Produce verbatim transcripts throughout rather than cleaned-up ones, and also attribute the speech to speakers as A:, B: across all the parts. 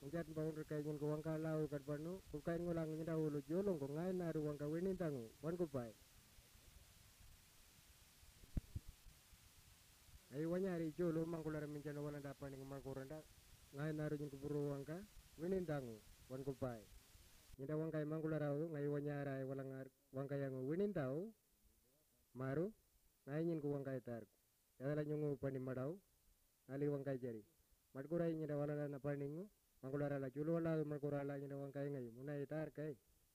A: Unjat bangun rekai nyin ko wangka lau kat panu bukai ngulang nyida ulu jolong ko ngai naru wangka winin tangu wan ko pai. Ai wanyari jolo mangkulara mincana wala dapani ngumangkuranda ngai naru nyin ko buru wangka winin tangu wan ko pai. Nyida wangka mangkulara ngai wanyara wala ngar wangka yang winin tau maru ngai nyin ko wangka tar. Yadala nyungu pani madau ali wangka jari. Madkurai nyida wala na paningu mangkulara la jolo wala mangkulara la nyida wangka ngai munai tar kai.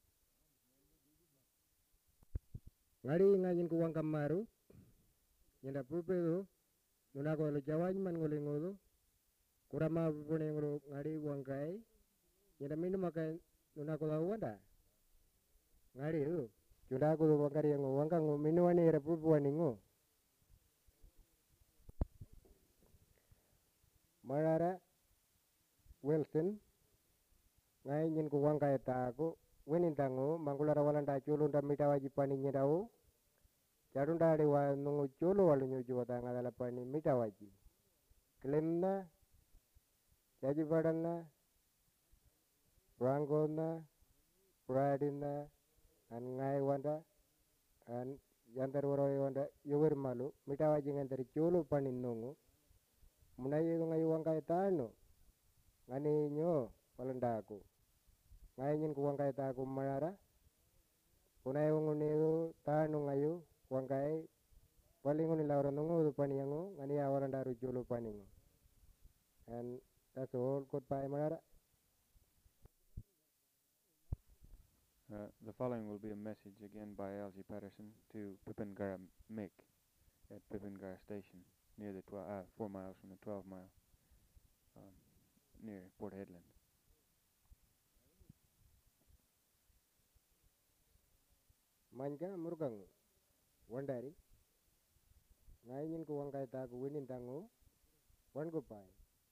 A: Ngari ngai nyin ko wangka maru nyida pupedo nuna ko lo jawaj man ngoli ngodo kurama pune ngolo ngari wangkai nyida minu makai nuna ko la wanda ngari u junda ko wangkari ngo wangka ngo minu wani era pupu wani ngo marara Wilson ngai nyin ko wangkai ta ko wenin tango mangkulara walanda chulu nda mitawaji pani nyidau Jarunda wa nungu cholo walu nyuju wata ngadala pani mitawaji Klemna Jaji badana Rangona Pradina an ngai wanda an yantar waroi wanda yuwer malu mitawaji ngantari cholo pani nungu munai ngai wangkai tano ngani nyo walandaku ngai nyin ku wangkai taku marara punai nguni tano ngayu wangkai paling nguni laura nungu pani yangu ngani awalan daru jolo pani ngo. And that's all. Goodbye, Marara.
B: Uh, the following will be a message again by L G Patterson to Pipingara Mick at Pipingara Station near the tw- uh, four miles from the twelve mile um, near Port Hedland.
A: Manka murgang wandari ngayin ko wangkai taku winin tangu wan ko pai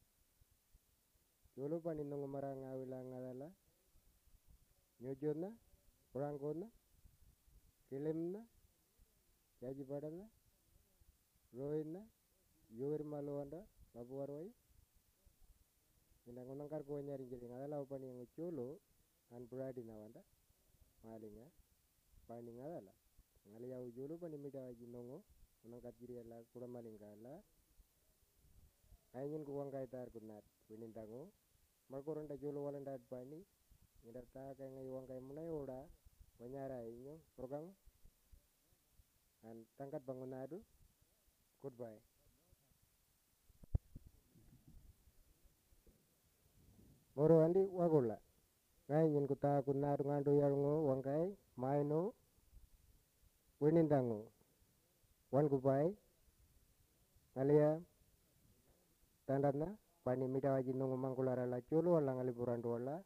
A: jolo pani nungu maranga wila ngadala nyojona prangona kilimna jaji badana roina yuwer malwanda babu warwai indang nangkar ko nyari jadi ngadala pani yang jolo an bradi nawanda malinga pani ngadala ngali yau jolo pani mitawaji nongo unangkat jiri ala kura malingala ayin ko wangkai tar kunat winin tango markoranda jolo walanda pani ngidata kay ngai wangkai munai oda wanyara inyo program an tangkat bangunadu goodbye. Moro andi wagola ngai nyin kuta kunadu ngandu yarungo wangkai maino winin tango wan goodbye ngalia tandana pani mitawaji nungu mangkulara la cholo wala ngali burandu wala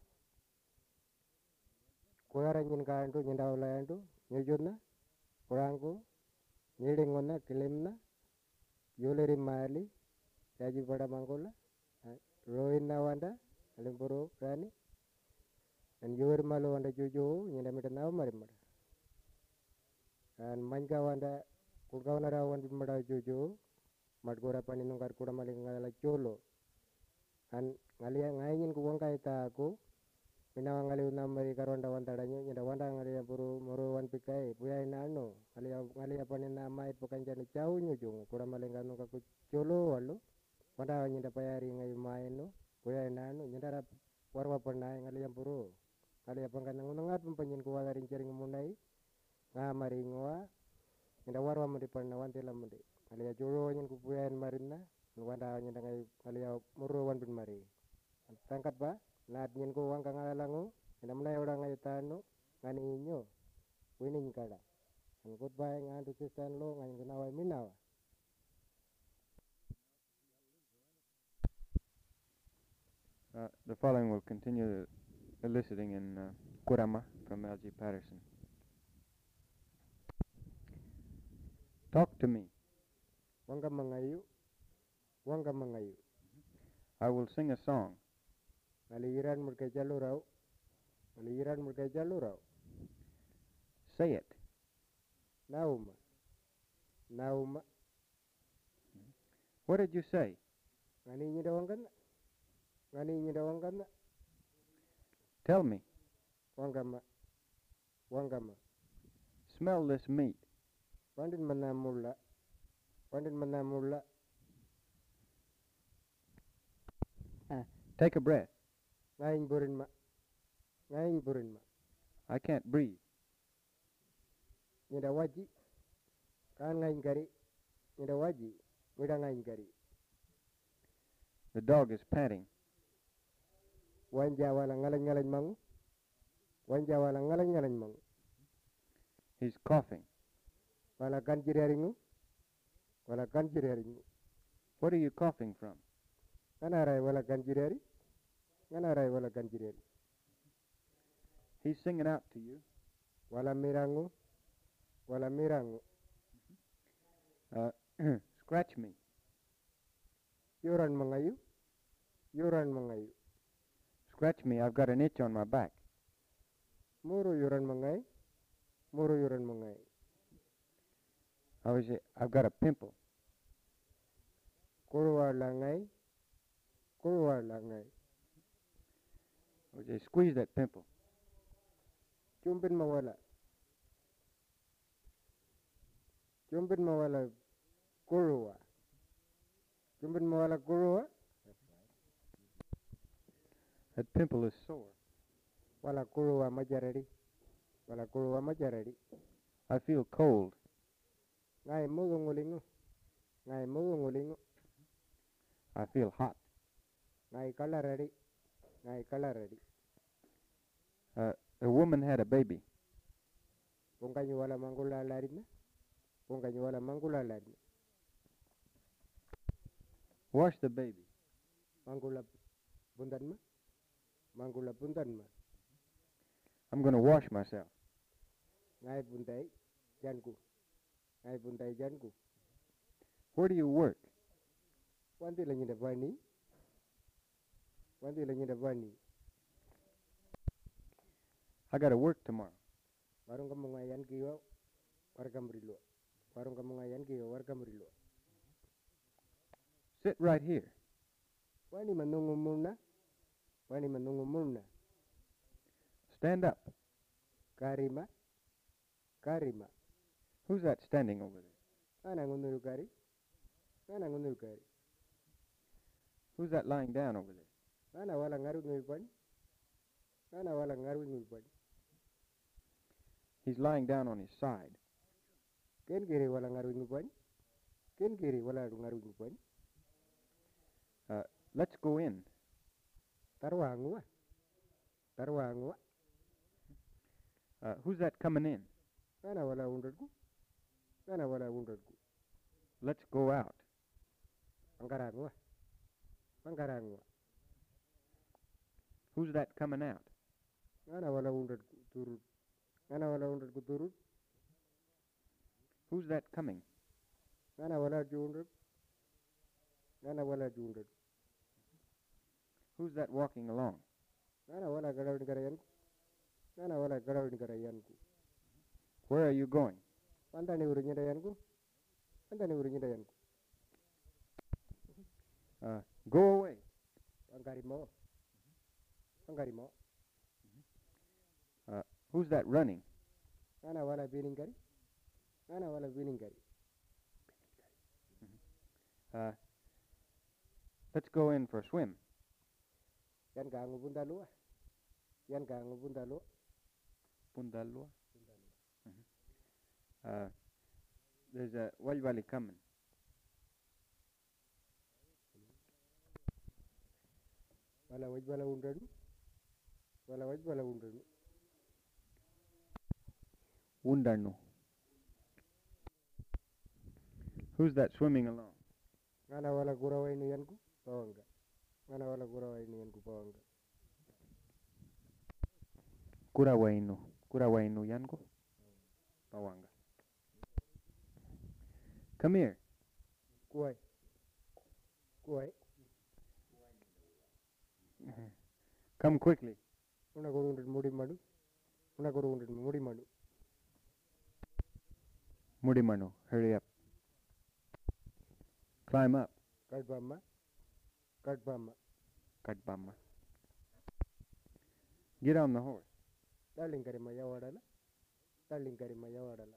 A: kuyara nyin kandu nyinda wala yandu nyujuna kurangku nyilingona kilimna yuleri mali jaji pada mangkula roina wanda alimpuru rani dan yuwer malu wanda juju nyinda mitanaw marimara dan manja wanda kurgawana rawan bimada juju madgora pani nungkar kura maling ngala cholo an ngalia ngayin ku wangkai ta aku minawa ngali unamari karonda wantadanyo nyada wanda ngali puru moro wan pikai puya inano ngalia ngalia pani na mai pokanjani chau nyujung kura maling kanu ku cholo walu wanda nyada payari ngai maino puya inano nyada warwa panai ngalia puru ngalia pangkan ngunangat pempanyin ku wagarin jaring munai ngamari ngoa nyada warwa mudi panna wantela mudi alia jolo nyen kupuyan marina wanda nyen dangai alia muru wan bin mari tangkat ba nat nyen ko wang kang alangu ina mnai orang ngai tanu ngani inyo wining kada and goodbye ngandu sistan lo ngan gunawa minawa.
B: Uh, the following will continue eliciting in uh, Kurama from L G Patterson. Talk to me.
A: Wangka mangayu, wangka mangayu.
B: I will sing a song.
A: Aliran murkai jalurau, aliran murkai jalurau.
B: Say it.
A: Nauma, nauma.
B: What did you say?
A: Ngani nyida wangkan, ngani nyida wangkan.
B: Tell me.
A: Wangama. Wangama.
B: Smell this meat.
A: Pandin manamulla. Pandin manamulla.
B: Take a breath.
A: Ngayin burin ma. Ngayin burin ma.
B: I can't breathe.
A: Nida waji. Kaan ngayin kari. Nida waji. Mida ngayin kari.
B: The dog is panting.
A: Wanja wala ngalañ ngalañ mangu. Wanja wala ngalañ ngalañ mangu.
B: He's coughing.
A: Wala kanjireringu. Wala kanjireringu.
B: What are you coughing from?
A: Nganaray wala kanjireri. Nganaray wala kanjireri.
B: He's singing out to you.
A: Wala mirangu. Wala mirangu.
B: Uh, scratch me.
A: Yuran mangayu. Yuran mangayu.
B: Scratch me. I've got an itch on my back.
A: Muru yuran mangai. Muru yuran mangai.
B: I was, I've got a pimple.
A: Kurwa langai. Kurwa langai.
B: I was, squeeze that pimple.
A: Chumpin mawala. Chumpin mawala kurwa. Chumpin mawala kurwa.
B: That pimple is sore.
A: Wala kurwa majarari. Wala kurwa majarari.
B: I feel cold.
A: Ngai mugu ngulingu. Ngai mugu ngulingu.
B: I feel hot.
A: Ngai kalarari. Ngai kalarari.
B: Uh, a woman had a baby.
A: Pungkanyu wala mangula larina. Pungkanyu wala mangula larina.
B: Wash the baby.
A: Mangula bundanma. Mangula bundanma.
B: I'm going to wash myself.
A: Ngai bundai janku. Ngai bundai janku.
B: Where do you work?
A: Wanti la nyida bani. Wanti la nyida bani.
B: I got to work tomorrow.
A: Warung kamu ngayan kiyo wargam rilo. Warung kamu ngayan kiyo wargam rilo.
B: Sit right here.
A: Wani manungu muna. Wani manungu muna.
B: Stand up.
A: Karima. Karima.
B: Who's that standing over there?
A: Ana ngunuru kari. Ana ngunuru kari.
B: Who's that lying down over there?
A: Ana wala ngaru ngulpan. Ana wala ngaru ngulpan.
B: He's lying down on his side.
A: Ken kiri wala ngaru ngulpan. Ken kiri wala ngaru ngulpan.
B: Uh, let's go in.
A: Tarwangu. Tarwangu.
B: Uh, who's that coming in?
A: Ana wala undadku. Ana wala undadku.
B: Let's go out.
A: Angkarangu. Angkarangu.
B: Who's that coming out?
A: Ana wala undadku turut. Ana wala undadku turut.
B: Who's that coming?
A: Ana wala jundad. Ana wala jundad.
B: Who's that walking along?
A: Ana wala garawin garayanku. Ana wala garawin garayanku.
B: Where are you going?
A: Pantani urunya dayanku. Pantani urunya dayanku.
B: Uh, go away.
A: Pangkarimo. Pangkarimo.
B: Uh, who's that running?
A: Ana wala biningkari. Ana wala biningkari.
B: Uh, let's go in for a swim.
A: Yan kangu bundalua. Yan kangu bundalua.
B: Pundalua. Mm-hmm. Uh, there's a Waljvali coming.
A: Wala wajbala undadu. Wala wajbala undadu.
B: Undarnu. Who's that swimming along?
A: Ana wala kurawai ni yanku pawanga. Ana wala kurawai ni yanku pawanga.
B: Kurawainu. Kurawainu yanku. Pawanga. Come here.
A: Kuwai. Kuwai.
B: Come quickly.
A: Una koru undad mudi madu. Una koru undad mudi madu.
B: Mudimanu, hurry up. Climb up.
A: Kadbama. Kadbama.
B: Kadbama. Get on the horse.
A: Talinkarima yawadala. Talinkarima yawadala.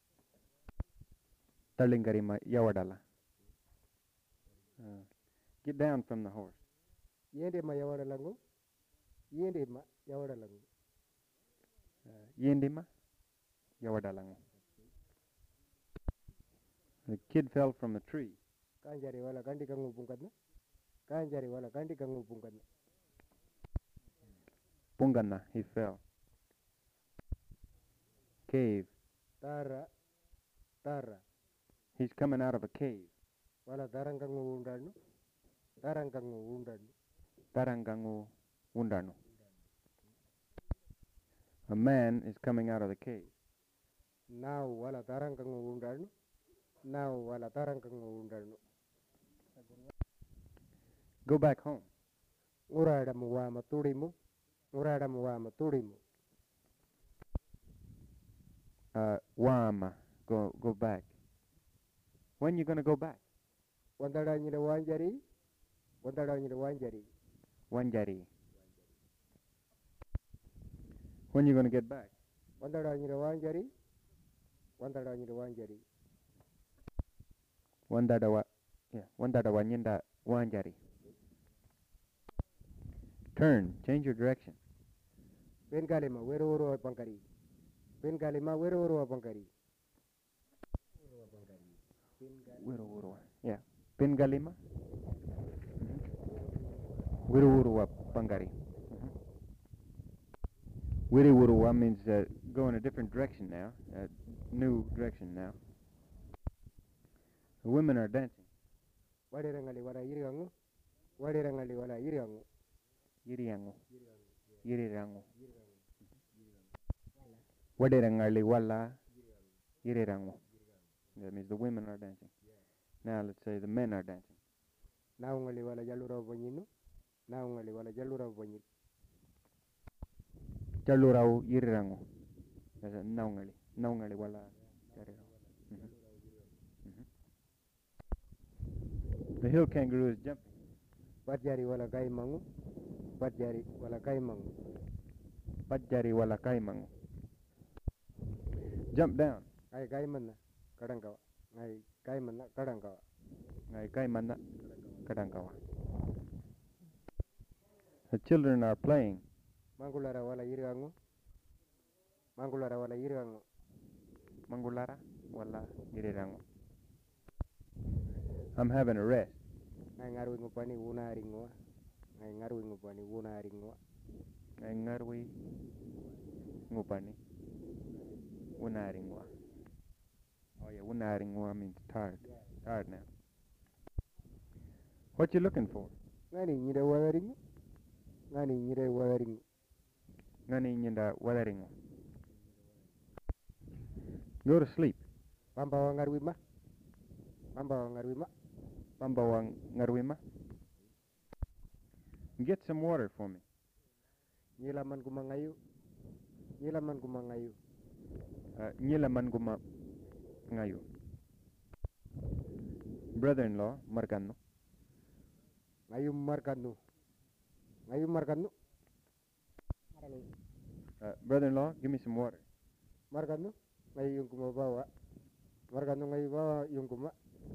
B: Talingarima yawadala. Uh, get down from the horse.
A: Yende ma yawadalangu. Yende ma yawadalangu.
B: Uh, Yendima yawadalangu. The kid fell from a tree.
A: Kanjari wala kandi kangu pungkadna. Kanjari wala kandi kangu pungkadna.
B: Pungana, he fell. Cave.
A: Tara. Tara.
B: He's coming out of a cave.
A: Wala tarang kangu undanu. Tarang kangu undanu.
B: Tarangangu undanu. A man is coming out of the cave.
A: Now wala tarang kangu undanu. Now wala tarang kangu undanu.
B: Go back home.
A: Urada muwama tudimu. Urada muwama tudimu.
B: Uh, Wama. Go go back. When you gonna go back?
A: Wandada nyida wanjari. Wandada nyida wanjari.
B: Wanjari. When you gonna get back?
A: Wandada nyida wanjari. Wandada nyida wanjari.
B: Wandada wa yeah. Wandada wa nyinda wanjari. Turn. Change your direction.
A: Ben kalima wero wero pankari. Ben kalima wero wero pankari.
B: Wiro wiro. Yeah. Pingalima. Wiro wiro pangari. Wiri wiro means uh, go in a different direction now. Uh, new direction now. The women are dancing.
A: Wadirangali wala iriangu. Wadirangali wala iriangu.
B: Iriangu. Irirangu. Wadirangali wala irirangu. That means the women are dancing. Now let's say the men are dancing.
A: Naungali wala jalura bonyinu. Naungali wala jalura bonyinu.
B: Jalurau irirangu. That's a naungali. Naungali wala jalurau. Mm-hmm. Mm-hmm. The hill kangaroo is jumping.
A: Patjari wala kaimangu. Patjari wala kaimangu.
B: Patjari wala kaimangu. Jump down.
A: Ay kaimana kadangkawa. Ay kaimana kadangkawa.
B: Ay kaimana kadangkawa. The children are playing.
A: Mangulara wala iriangu. Mangulara wala iriangu.
B: Mangulara wala irirangu. I'm having a rest.
A: Ay ngarwi ngupani una ringwa. Ay ngarwi ngupani una ringwa.
B: Ay ngarwi ngupani una ringwa. Oh yeah, una ringwa means tired. Tired now. What you looking for?
A: Ngani nyida wadaringu. Ngani nyida wadaringu.
B: Ngani nyida wadaringu. Go to sleep.
A: Pamba wa ngarwima. Pamba wa ngarwima.
B: Pamba wa ngarwima. Get some water for me.
A: Nyilaman kumangayu. Nyilaman kumangayu.
B: Uh, Nyilaman guma ngayu. Brother-in-law, markano.
A: Ngayu markanu. Ngayu markanu.
B: Uh, brother-in-law, give me some water.
A: Markanu. Ngayu yung kumabawa. Markanu ngayu bawa yung kuma.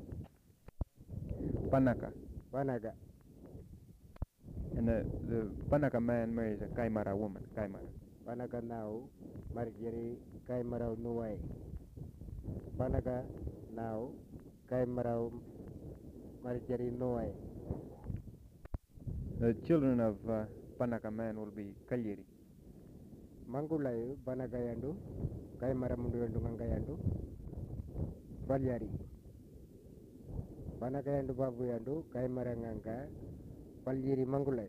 B: Panaka.
A: Panaga.
B: And the, the Panaka man marries a Kaimara woman. Kaimara.
A: Panaga now. Marjari Kaimara nuwai. Panaga now. Kaimara Marjari nuwai.
B: The children of uh, Panaka man will be Kalyeri.
A: Mangulayu Panaga yandu. Kaimara mundu yandu nganga yandu. Palyari. Panaga yandu babu yandu. Kaimara nganga. Palyari mangulai.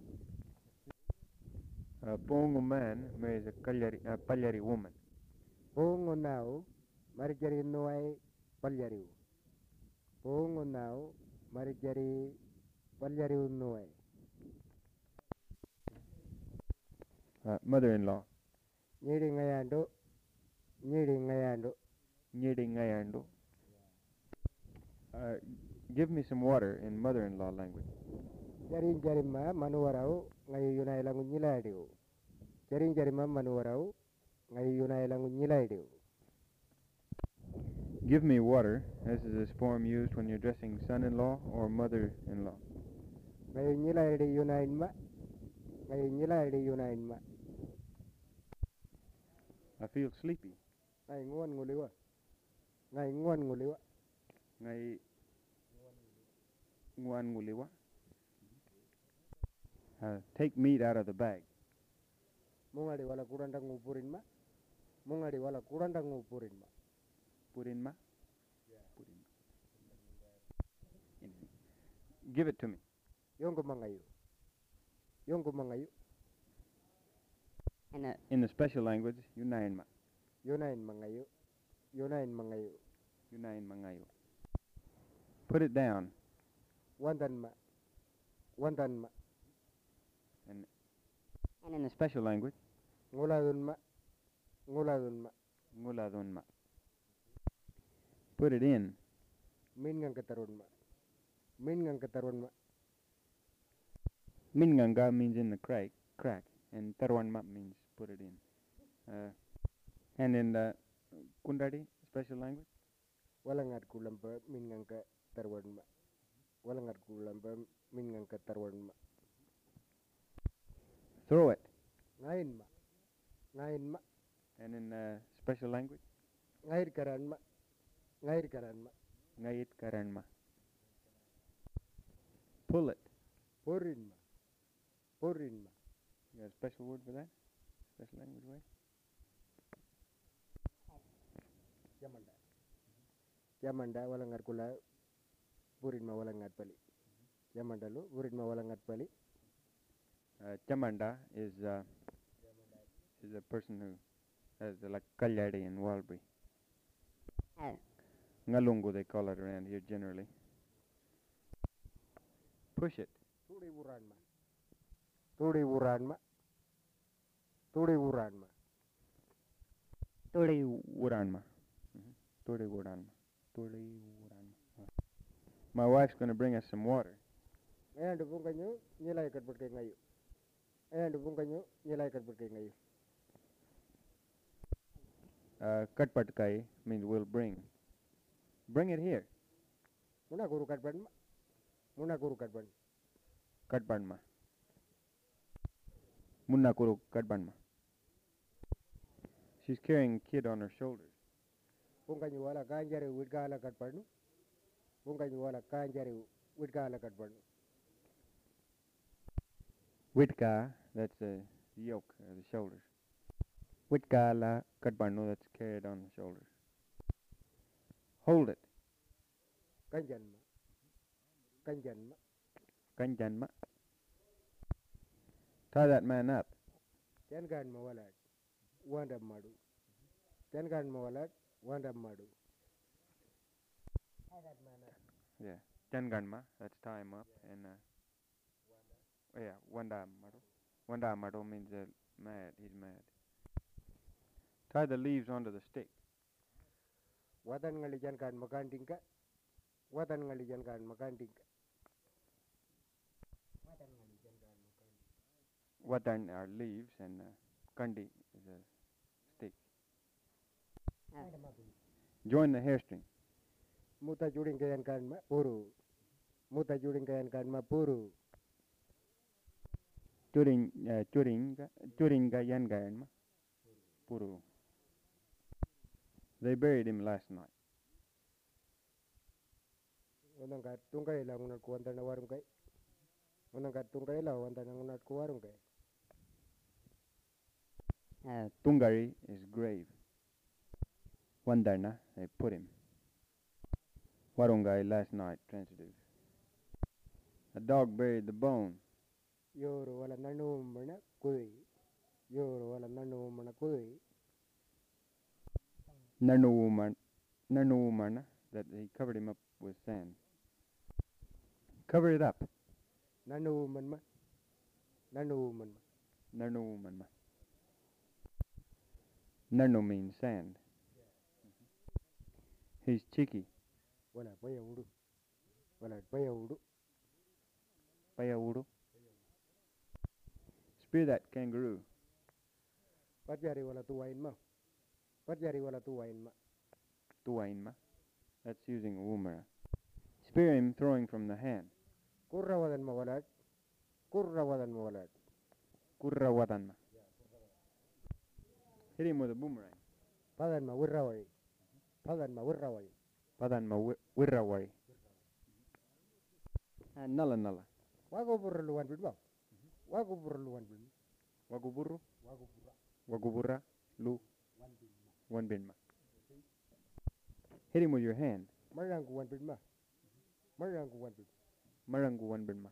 B: A Pongo man marries a Kalyari, uh, Palyari woman.
A: Pongo now, Marjari Noai Palyari. Pongo now, Marjari Palyari Noai.
B: Uh, mother-in-law.
A: Nyiri ngayando, nyiri ngayando.
B: Nyiri ngayando. Uh, give me some water in mother-in-law language.
A: Jari jari ma manuwarao ngayu yunai langu nyiladiu. Charing charima manuwarau ngai yuna elangu nyilaidu.
B: Give me water. This is this form used when you're addressing son-in-law or mother-in-law.
A: Ngai nyilaidu yuna inma. Ngai nyilaidu yuna inma.
B: I feel sleepy.
A: Ngai nguan nguliwa. Ngai nguan nguliwa.
B: Ngai nguan nguliwa. Uh, take meat out of the bag.
A: Mungadi wala kuranda ngupurinma. Mungadi wala kuranda ngupurinma.
B: Purinma? Yeah. Purinma. Give it to me.
A: Yongu mangayu. Yongu mangayu.
B: In, a, in the special language, yunainma.
A: Yunain mangayu. Yunain mangayu.
B: Yunain mangayu. Put it down.
A: Wandanma. Wandanma.
B: And, and in the special language,
A: nguladunma. Nguladunma.
B: Nguladunma. Put it in.
A: Mingang katarunma. Mingang katarunma.
B: Minganga means in the crack, crack, and tarwanma means put it in. Uh, and in the Kundadi, special language?
A: Walangat kulampa mingang katarwanma. Walangat kulampa mingang katarwanma.
B: Throw it.
A: Ngainma. Ngainma.
B: And in uh, special language?
A: Ngair karanma. Ngair karanma.
B: Ngait karanma. Pull it.
A: Purinma. Purinma.
B: You got a special word for that? Special language way?
A: Yamanda. Yamanda walangat kula. Purinma walangat pali. Yamandalu. Purinma walangat pali.
B: Uh, Chamanda is uh, is a person who has uh, like Kalyadi and Walbury. Oh. Ngalungu they call it around here generally. Push it.
A: Turi uranma. Turi uranma. Turi uranma.
B: Turi uranma. Turi uranma. Turi uranma. My wife's going to bring us some water.
A: And bunganyo nilai kat berkai ngayu. And bunganyo nilai kat berkai ngayu.
B: Uh, Katpatkai means we'll bring. Bring it here.
A: Muna guru katbanma. Muna guru katban.
B: Katbanma. Munna kuru katbanma. She's carrying a kid on her shoulders.
A: Bunganyo wala kanjari widgala katbanu. Bunganyo wala kanjari widgala katbanu.
B: Witka, that's the yoke, or the shoulders. Witka la katbanu, that's carried on the shoulders. Hold it.
A: Kanjanma. Kanjanma.
B: Kanjanma. Tie that man up.
A: Tenganma walad. Wanda madu. Tenganma walad. Wanda madu. Tie that man up.
B: Yeah. Tenganma, that's tie him up. Yeah. And, uh, oh yeah, Wanda madu. Wanda madu means uh, mad, he's mad. Tie the leaves onto the stick.
A: Watan ngalijan kan makan tingka. Watan ngalijan kan makan tingka. Watan ngalijan kan makan.
B: Watan are leaves and uh, kandi is a stick. Ah. Join the hair string.
A: Muta juring kayan kan ma puru. Muta juring kayan kan ma puru.
B: Turing uh, turing turing kayan kayan ma puru. They buried him last night.
A: Unang kat tungkay lang unat kuwanta na warung kay. Unang kat tungkay lang wanta na unat ku warung kay.
B: Uh, Tungari is grave. Wandarna, they put him. Warungai last night, transitive. A dog buried the bone.
A: Yoro wala nanu mana kui. Yoro wala nanu mana kui.
B: Nanu woman, Nanu woman, that he covered him up with sand. Cover it up.
A: Nanu woman ma. Nanu woman ma.
B: Nanu woman ma. Nanu means sand. Mm-hmm. He's cheeky.
A: Wala paya udu. Wala paya udu.
B: Paya udu. Spear that kangaroo.
A: Pajari wala tuwain ma. Pajari wala tuwain ma.
B: Tuwainma. That's using a woomera. Spear him throwing from the hand.
A: Kurra wadan ma walad. Kurra wadan ma walad.
B: Kurra wadanma. Hit him with a boomerang.
A: Padan ma wirrawai. Padan ma wirrawai.
B: Padanma wi- wirrawari. And nala nala.
A: Wago burluwan bidma. Wago burluwan bidma.
B: Waguburu.
A: Wago burra.
B: Wagubura. Lu.
A: Wan bidma.
B: One binma. Hit him with your hand.
A: Marangu wan bidma. Marangu wan bidma.
B: Marangu one binma.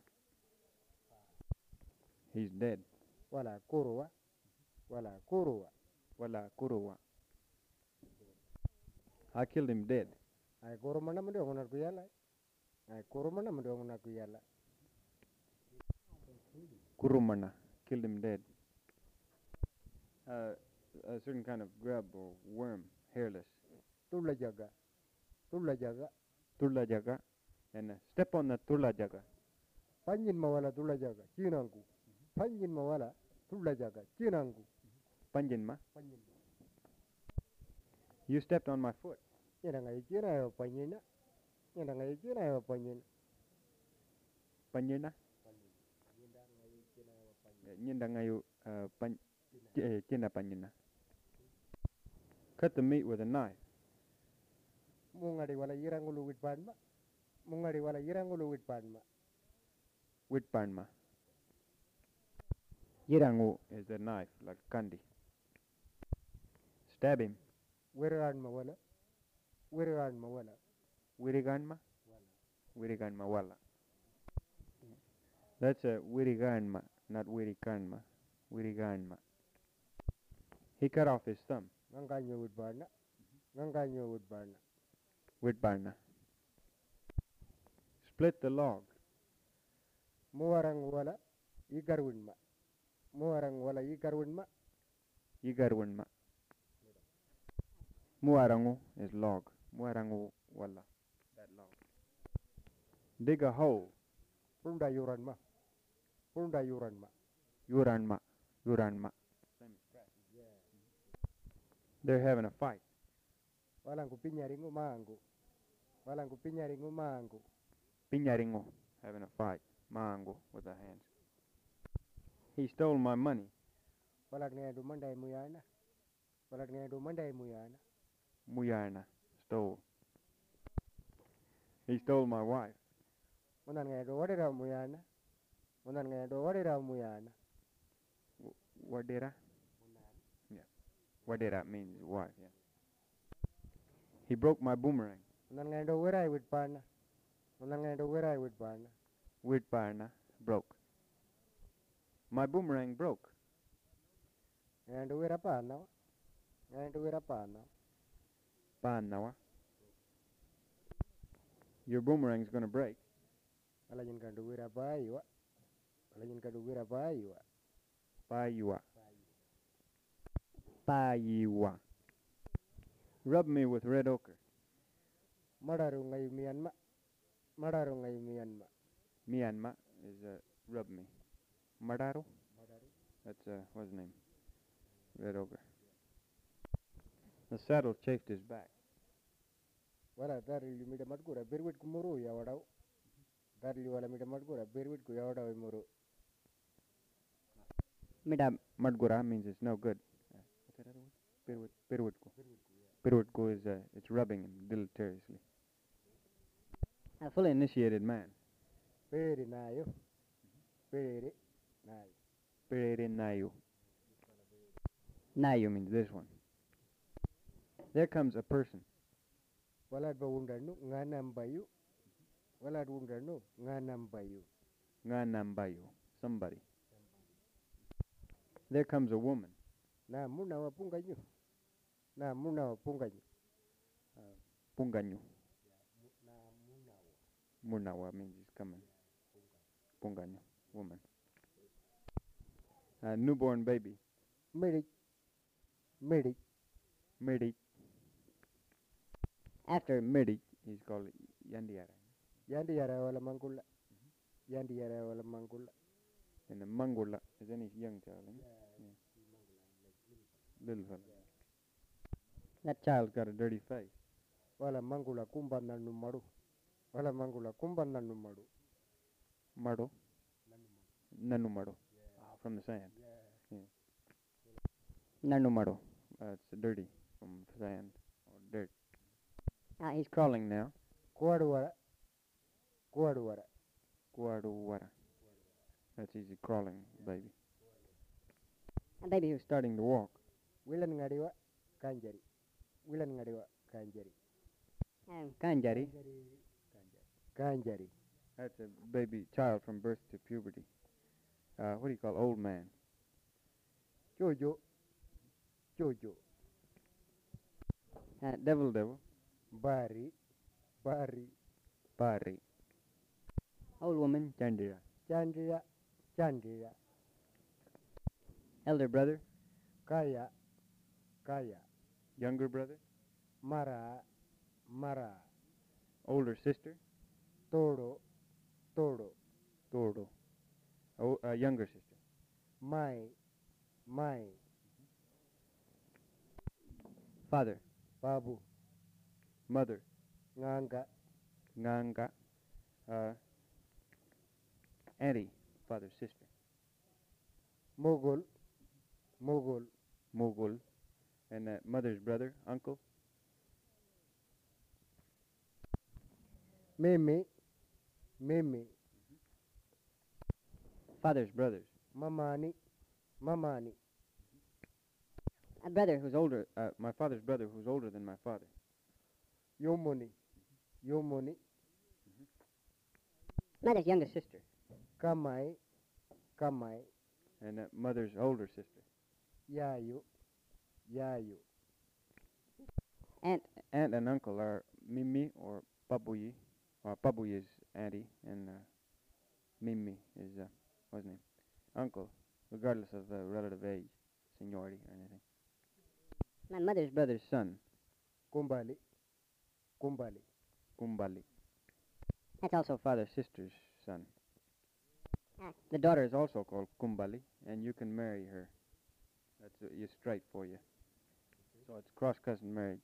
B: He's dead.
A: Wala kuruwa. Wala kuruwa.
B: Wala kuruwa. I killed him dead.
A: Ay kuru mana mendo ngona kuyala. Ay kuru mana mendo ngona kuyala.
B: Kurumana. Killed him dead. Uh, a certain kind of grub or worm, hairless.
A: Tulla jaga. Tulla jaga.
B: Tulla jaga. And uh, step on the tulla jaga.
A: Panjin mawala tulla jaga. Chinangu. Panjin mawala tulla jaga. Chinangu.
B: Panjinma.
A: Panjin.
B: You stepped on my foot.
A: Yana ngai china yo panjina. Yana ngai china yo panjina.
B: Panjina. Nyinda ngayu uh, pan china panjina. Cut the meat with a knife.
A: Mungari wala irangulu wit panma. Mungari wala irangulu wit panma.
B: With panma. Yirangu is the knife, like kandi. Stab him.
A: Wiragan mawala. Wiragan mawala.
B: Wiriganma. Wiriganma wala. That's a wiriganma, not wirikanma. Wiriganma. He cut off his thumb.
A: Nganganyo wit panna. Nganganyo wit panna.
B: With barna. Split the log.
A: Muarang wala igarwinma. Muarang wala igarwinma.
B: Yigarwinma. Muarangu is log. Muarangu wala. That log. Dig a hole.
A: Punda yuranma. Punda yuranma.
B: Yuranma. Yuranma. They're having a fight.
A: Walangu pinyaringu mangu. Walangu pinyaringu mangu.
B: Pinyaringo. Having a fight. Mango with their hands. He stole my money.
A: Walag ngedu mandai muyana. Walag ngedu mandai muyana.
B: Muyana. Stole. He stole my wife.
A: Munan ngedu wadira muyana. Munan ngedu wadira muyana.
B: W- Wadira? Yeah. Wadira means wife, yeah. He broke my boomerang.
A: Munan ngedu wirai wit panna. Munan ngedu wirai wit panna.
B: With barna. Broke. My boomerang broke.
A: Ngedu wira panna. Ngedu wira panna.
B: Panawa. Your boomerang's gonna break.
A: Alajin kandu wira paiwa. Alajin kandu wira paiwa.
B: Paiwa. Paiwa. Rub me with red ochre.
A: Madaru ngai mianma. Madaru ngai mianma.
B: Myanmar is uh, rub me. Madaru? That's uh, what's his name? Red ochre. The saddle chafed his back.
A: Wala darli mida madgura berwit kumuru ya wadau. Darli wala mida madgura berwit ku ya wadau imuru.
B: Mida madgura means it's no good. Uh, what's that other word? Pirwit. Pirwitku. Pirwitku is uh, it's rubbing him deleteriously. A fully initiated man.
A: Peri nayo. Peri nayo.
B: Perere Nayu. Nayu means this one. There comes a person.
A: Walad ba undanu nganambayu. Walad undanu nganambayu.
B: Nganambayu. Somebody. There comes a woman.
A: Na muna wa punganyu. Na muna wa punganyu.
B: Uh, Punganyu. Munawa means he's coming. Punganyu. Woman. A newborn baby.
A: Medic. Medic.
B: Midi. After Midi, he's called Yandiara.
A: Yandi yara wala mangula. Yandi yara wala mangula.
B: And the Mangula is any young child. Eh? Yeah. little fella. That child's got a dirty face.
A: Wala mangula kumbandannu madu. Wala mangula kumbandannu madu.
B: Mado? Nanu mado. Oh, from the sand.
A: Yeah.
B: Yeah. Nanu mado. Uh, it's dirty from sand or dirt. Ah, he's crawling now.
A: Kuaduwara. Kuaduwara.
B: Kuaduwara. That's easy crawling, baby. A baby who's starting to walk.
A: Wilan ngadiwa kanjari. Wilan ngadiwa kanjari.
B: Um, kanjari.
A: Kanjari.
B: That's a baby child from birth to puberty. Uh, what do you call old man?
A: Jojo. Jojo.
B: Uh, devil devil.
A: Bari. Bari.
B: Bari. Old woman, Chandira.
A: Chandira. Chandira.
B: Elder brother.
A: Kaya. Kaya.
B: Younger brother.
A: Mara. Mara.
B: Older sister.
A: Toro. Toro.
B: Tordo. Oh, uh, younger sister.
A: Mai. Mai.
B: Father.
A: Babu.
B: Mother.
A: Nganga.
B: Nganga. Uh, auntie. Father's sister.
A: Mogul. Mogul.
B: Mogul. And uh, mother's brother. Uncle.
A: Mimi. Mimi.
B: Father's brothers.
A: Mamani. Mamani.
B: A brother who's older, uh, my father's brother who's older than my father.
A: Yomoni. Yomoni.
B: Mother's younger sister.
A: Kamai. Kamai.
B: And uh, mother's older sister.
A: Yayu. Yayu.
B: Aunt, aunt and uncle are Mimi or Pabuyi. Uh, Pabuyi is auntie, and uh, Mimi is, uh, what's his name? Uncle, regardless of uh, relative age, seniority, or anything. My mother's brother's son.
A: Kumbali. Kumbali.
B: Kumbali. That's also father's sister's son. Ah. The daughter is also called Kumbali, and you can marry her. That's uh, you're straight for you. So it's cross-cousin marriage.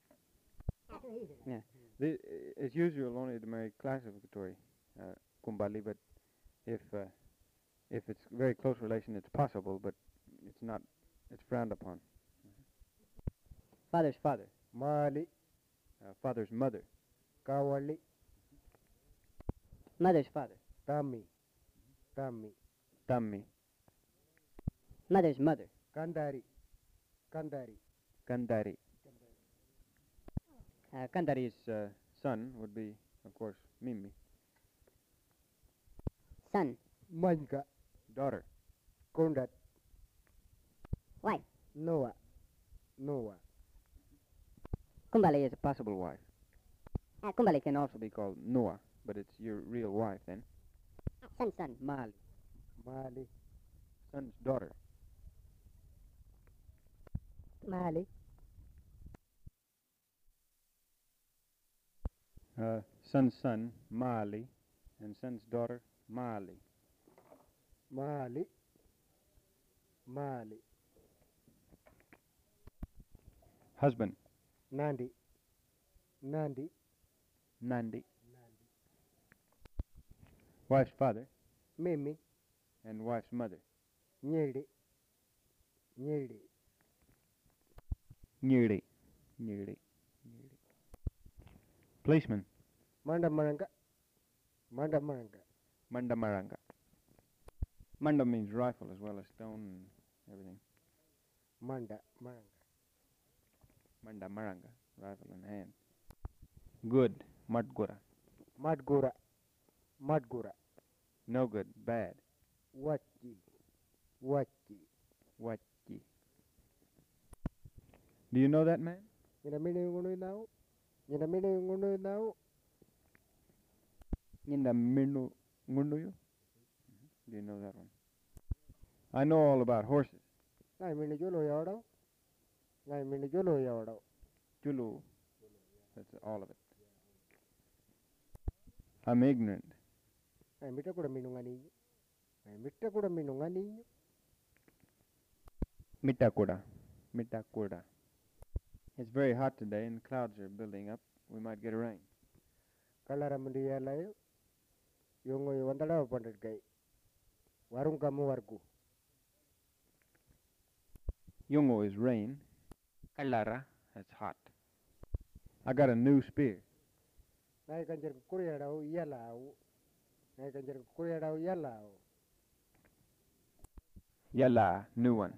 B: Yeah. The, it's usual only to marry classificatory uh, Kumbali, but if uh, if it's very close relation, it's possible, but it's not. It's frowned upon. Mm-hmm. Father's father.
A: Mali.
B: Uh, father's mother.
A: Kawali.
B: Mother's father.
A: Tami. Tami.
B: Tammi. Mother's mother.
A: Kandari. Kandari.
B: Kandari. Uh, Kandari's uh, son would be, of course, Mimi. Son.
A: Manka.
B: Daughter.
A: Kondat.
B: Wife.
A: Noah. Noah.
B: Kumbali is a possible wife. Uh, Kumbali can also be called Noah, but it's your real wife then. Son's son. Mali.
A: Mali.
B: Son's daughter.
A: Mali.
B: Uh, son's son, Mali, and son's daughter, Mali.
A: Mali. Mali.
B: Husband.
A: Nandi. Nandi.
B: Nandi. Wife's father.
A: Mimi.
B: And wife's mother.
A: Nyedi. Nyedi.
B: Nyedi. Nyedi. Policeman.
A: Manda Maranga. Manda Maranga.
B: Manda Maranga. Manda means rifle as well as stone and everything.
A: Manda Maranga.
B: Manda Maranga. Rifle in hand. Good. Madgura.
A: Madgura. Madgura.
B: No good. Bad.
A: Wachi. Wachi.
B: Wachi. Do you know that man?
A: Ina mini ngunu now. Ina mini ngunu now.
B: Inda minu ngunduyu? Do you know that one? I know all about horses.
A: Ngai mini jolo yawdo. Ngai mini jolo yawdo.
B: Julu. That's all of it. I'm ignorant.
A: Ngai mita kuda minungani. Ngai mita kuda minungani.
B: Mita kuda. Mitakurda. It's very hot today and clouds are building up. We might get a rain.
A: Kalara mundiya layo. Yungo wandala pandit kai. Warung kamu warku.
B: Yungo is rain. Kalara, that's hot. I got a new spear.
A: Nai kanjar kuriyadau yalau. Nai kanjar kuriyadau yalau.
B: Yalla, new one.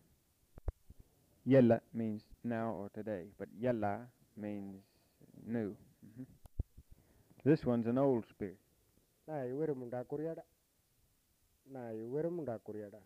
B: Yella means now or today, but yalla means new. Mm-hmm. This one's an old spear.
A: Nai wirumunda kuriyada. Nai wirumunda kuriyada.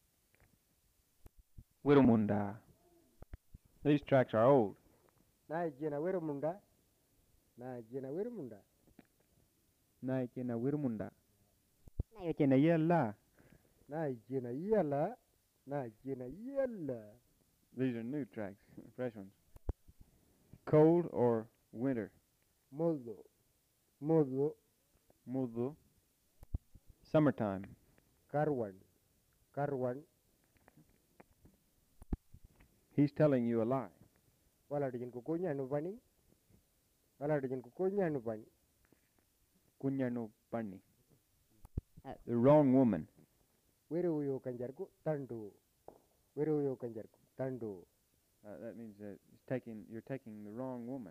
B: Wirumunda. These tracks are old.
A: Nai jina wirumunda. Nai jina wirumunda.
B: Nai jina wirumunda. Nai jina yella.
A: Nai jina yella. Nai jina yella.
B: These are new tracks, fresh ones. Cold or winter?
A: Mudu. Mudu.
B: Mudu. Summertime.
A: Karwan. Karwan.
B: He's telling you a lie.
A: Wala dijin kukunya nupani. Wala dijin kukunya nupani.
B: Kunya no pani. The wrong woman.
A: Wiru uyu kanjarku tandu. Wiru uyu kanjarku tandu.
B: Uh, that means uh, it's taking, you're taking the wrong woman.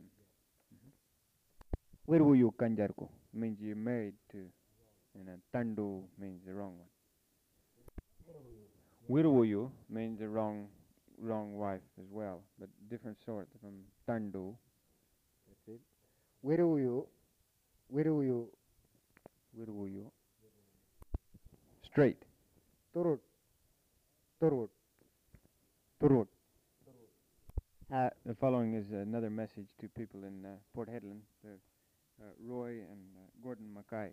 B: Wiru uyu kanjarku means you're married to, and uh, tandu means the wrong one. Wiru uyu means the wrong wrong wife as well, but different sort from tandu.
A: That's it. Wiru uyu. Wiru uyu.
B: Wiru uyu. Straight.
A: Turut. Turut.
B: Turut. Uh, the following is another message to people in uh, Port Hedland, uh, uh, Roy and uh, Gordon Mackay.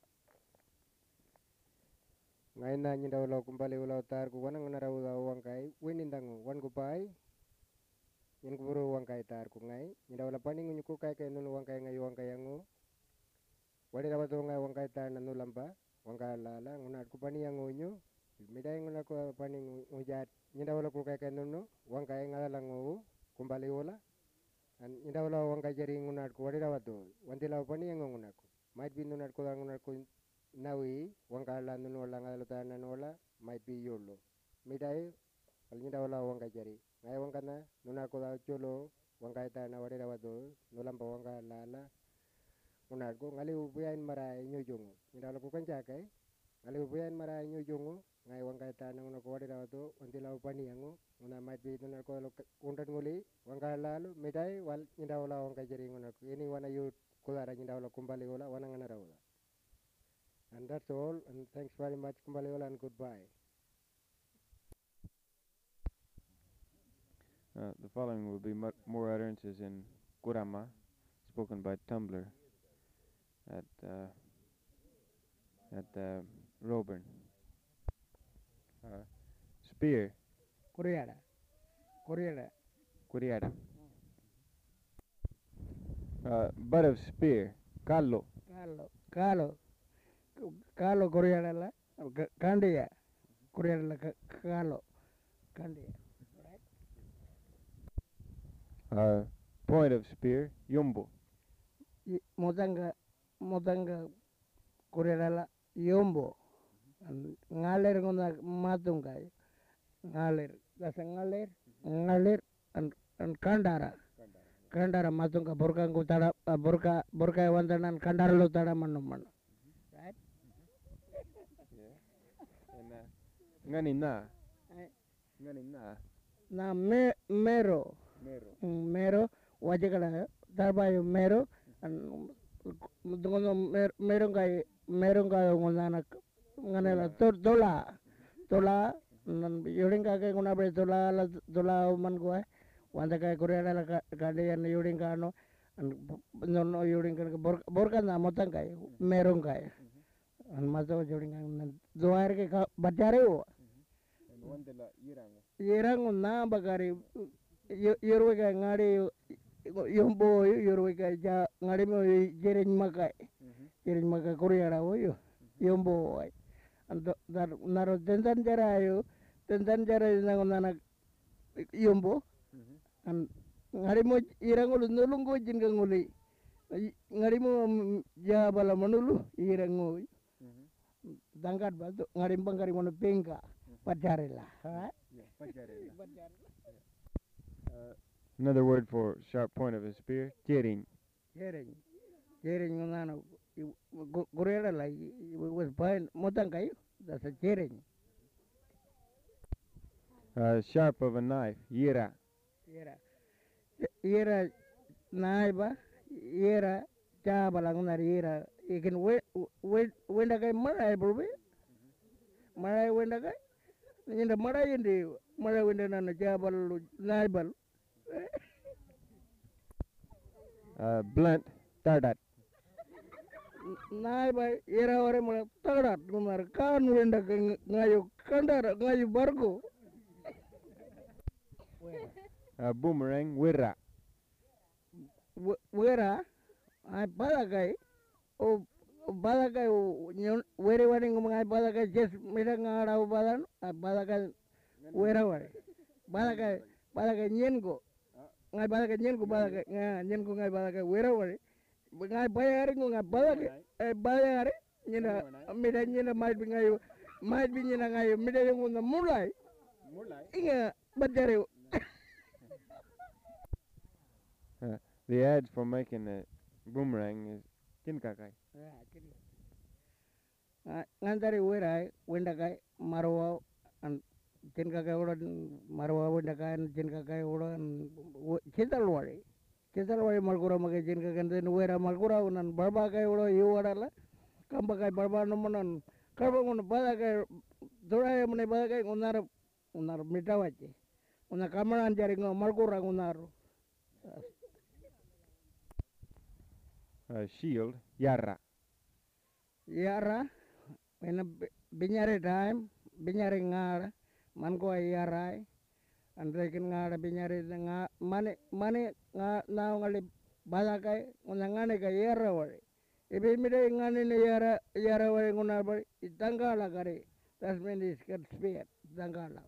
A: Ngai na nyinda ulau kumbali ulau tar ku wanang nara ulau wangkai winindangu wan ku pai yin ku buru wangkai tar ku ngai nyinda ulau paning unyuku kai kai nunu wangkai ngai wangkai yangu wadi dapat ngai wangkai tar nanu lamba wangkai lala ngunat ku pani yang unyu midai ngunat ku paning ujat nyinda ulau ku kai kai nunu wangkai ngala ngu kumbali ula an nyinda ulau wangkai jari ngunat ku wadi dapat tu wantilau pani yang ngunat ku might be nunat ku ngunat ku nawi wangka la nunu la ngalo tana nola might be yolo midai alnyida wala wangka jari ngai wangka na nuna ko da cholo wangka tana wade da wado nolam ba wangka la la unar ko ngali ubuyan marai nyojong nida la ko kanca kai ngali ubuyan marai nyojong ngai wangka tana ngona ko wade da wado untila upani yango una might be nuna ko undan nguli wangka lalu midai wal nyida wala wangka jari ngona ko ini wana yu ko da nyida wala kumbali wala wana ngana rawla. And that's all, and thanks very much, Kumbaleola, and goodbye.
B: Uh, the following will be mu more utterances in Kurama, spoken by Tumblr at uh, at uh, Roburn. Uh, spear.
A: Kuriada. Kuriada.
B: Kuriada. Uh, butt of spear. Kallo.
A: Kallo. Kallo. Kalo Koreana la Kandia Koreana la Kalo Kandia.
B: Uh, point of spear, Yumbo.
A: Motanga Motanga Koreana la Yumbo. Ngaler ngona matungai. Ngaler. That's a ngaler. Ngaler and and Kandara. Kandara matunga Burka Gutara Burka Burka Wandanan Kandara Lutara Manuman.
B: Ngani na. Ngani na.
A: Na me, mero.
B: Mero.
A: Mero. Wajikala. Darbayo mero. And dungo mero ngai mero ngai ngana ngana la tola. Tola. Yuringa ke nguna bre tola la tola man gua. Wanda kai Korea la kade and yuringa no. And no no yuringa borka na motang kai mero ngai. And mazo yuringa doar ke batare wo. Yerang na bagari yorwega ngari yombo yorwega ja ngari mo jerin makai jerin makai Korea ra yo yombo and dar naro tentan jara yo tentan jara nang nana
C: yombo an ngari mo irangol nulungo jingangoli ngari mo jabala manulu irango dangat ba ngari bangari mono penga pajarela ha
B: Another word for sharp point of a spear, jering.
C: jering jering nano gorera like was buying motangai, that's a jering.
B: Uh, sharp of a knife, yira.
C: Yera yera naiba yera jabala ngunari yera you can wait wait when the guy marai bro marai when the guy in the marai in the marai when the nana jabal naibal
B: Uh, blunt, tardat.
C: naiba yera ore mala tadat ngunari kan when the ngayo kandara ngayo bargo
B: Uh, boomerang, wirra.
C: wera ay balagai o balagai o were were ngumangai balagai just mirang ngara balan balagai wera were balagai balagai nyengo ngai balagai nyengo balagai nyengo ngai balagai wera were ngai bayar ngai balagai bayar nyina mida nyina mai bingai mai binyina ngai mida yung mulai mulai inga bajare.
B: Uh, the ads for making a boomerang is kinkakai.
C: Ngantari werai wendakai marwa and kinkakai oda marwa wendakai and kinkakai oda and chitalwari chitalwari malgura magai kinkakai and then wera malgura unan barbakai oda you adala kambakai barba nomanan karbangun badakai doraya mane badakai unar unar mitawachi unar kamaran jaring malgura unar.
B: Uh, shield, yarra.
C: Yarra, when a binyare time, binyare ngara, man go yarai, and they can ngara binyare money, money now only badakai, on the nganika yarra worry. If he made a ngan in a yara, yara wearing on arbor, it's dangala gari. That's when it's got spear, dangala.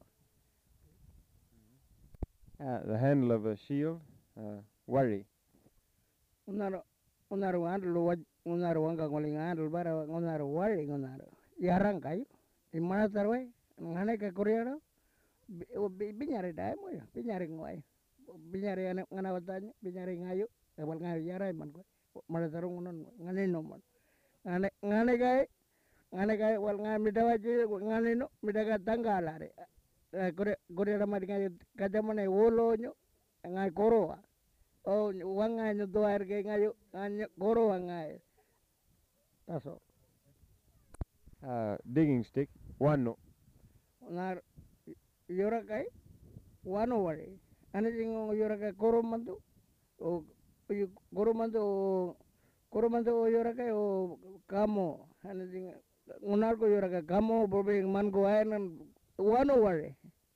B: Uh, the handle of a shield, uh, worry.
C: Unaro. Unaru handle unaru wanga ngoling handle bara unaru wari unaru yarang kayu imana tarwai ngane ka koreano binyare dai mo binyare ngoi binyare ane ngana watanya binyare ngayu ebal ngayu yarai man ko mara tarung non ngane no man ngane ngane kai ngane kai wal ngai midawaji ngane no midaga tangalare kore koreana mari ngayu kadamane wolonyo ngai koroa. Oh, wangai no do air ke ngayo ngayo goro wangai. That's all.
B: Uh, digging stick, wano.
C: Nar yora kai wano wari. Ane jingo yora kai goro mandu. O goro mandu o goro mandu o yora kai o kamo. Ane jingo unar ko yora kai kamo bobe man go air nan wano wari.